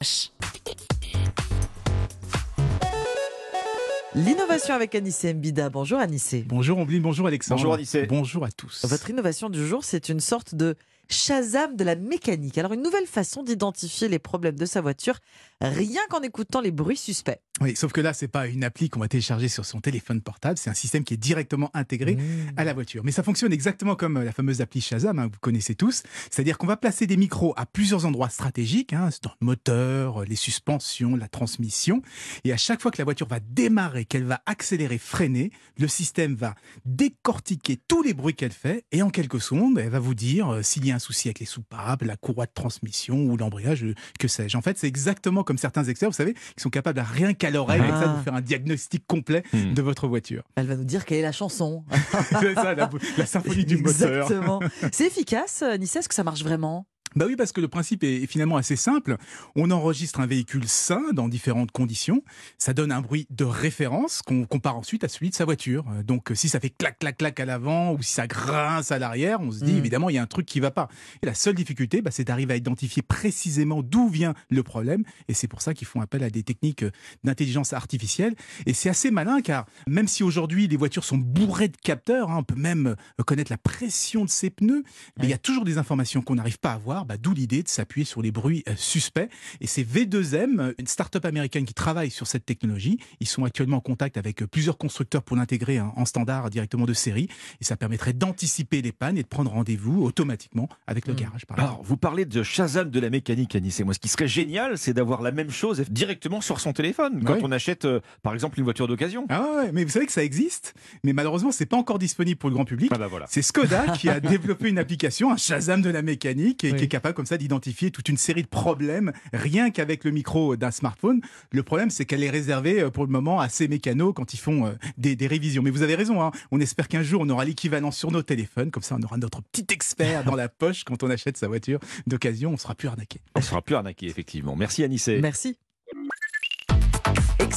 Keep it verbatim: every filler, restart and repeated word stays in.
L'innovation avec Anissé Mbida. Bonjour Anissé. Bonjour Ombline, bonjour Alexandre. Bonjour Anissé. Bonjour à tous. Votre innovation du jour, c'est une sorte de Shazam de la mécanique. Alors une nouvelle façon d'identifier les problèmes de sa voiture, rien qu'en écoutant les bruits suspects. Oui, sauf que là, c'est pas une appli qu'on va télécharger sur son téléphone portable, c'est un système qui est directement intégré Mmh. à la voiture. Mais ça fonctionne exactement comme la fameuse appli Shazam, hein, vous connaissez tous. C'est-à-dire qu'on va placer des micros à plusieurs endroits stratégiques, hein, dans le moteur, les suspensions, la transmission. Et à chaque fois que la voiture va démarrer, qu'elle va accélérer, freiner, le système va décortiquer tous les bruits qu'elle fait et en quelques secondes, elle va vous dire euh, s'il y a un souci avec les soupapes, la courroie de transmission ou l'embrayage, euh, que sais-je. En fait, c'est exactement comme certains experts, vous savez, qui sont capables à rien qu'à l'oreille, Ah. comme ça, de vous faire un diagnostic complet Hmm. de votre voiture. Elle va nous dire quelle est la chanson. C'est ça, la, la symphonie du moteur. Exactement. C'est efficace, Anissé. Est-ce que ça marche vraiment ? Bah oui, parce que le principe est finalement assez simple. On enregistre un véhicule sain dans différentes conditions. Ça donne un bruit de référence qu'on compare ensuite à celui de sa voiture. Donc si ça fait clac, clac, clac à l'avant ou si ça grince à l'arrière, on se dit Mm. évidemment il y a un truc qui va pas. Et la seule difficulté, bah, c'est d'arriver à identifier précisément d'où vient le problème. Et c'est pour ça qu'ils font appel à des techniques d'intelligence artificielle. Et c'est assez malin car même si aujourd'hui les voitures sont bourrées de capteurs, hein, on peut même connaître la pression de ses pneus, mais il y a toujours des informations qu'on n'arrive pas à voir. Bah, d'où l'idée de s'appuyer sur les bruits euh, suspects. Et c'est V deux M, une start-up américaine qui travaille sur cette technologie. Ils sont actuellement en contact avec euh, plusieurs constructeurs pour l'intégrer hein, en standard directement de série. Et ça permettrait d'anticiper les pannes et de prendre rendez-vous automatiquement avec le Mm. garage, par exemple. Alors, vous parlez de Shazam de la mécanique, Anissé. Moi, ce qui serait génial, c'est d'avoir la même chose directement sur son téléphone quand Oui. on achète, euh, par exemple, une voiture d'occasion. Ah ouais, ouais, mais vous savez que ça existe, mais malheureusement, c'est pas encore disponible pour le grand public. Ah bah voilà. C'est Skoda qui a développé une application, un Shazam de la mécanique, et Oui. qui est capable comme ça d'identifier toute une série de problèmes, rien qu'avec le micro d'un smartphone. Le problème, c'est qu'elle est réservée euh, pour le moment à ces mécanos quand ils font euh, des, des révisions. Mais vous avez raison, hein, on espère qu'un jour, on aura l'équivalent sur nos téléphones, comme ça on aura notre petit expert dans la poche quand on achète sa voiture d'occasion, on ne sera plus arnaqué. On ne sera plus arnaqué, effectivement. Merci, Anissé. Merci.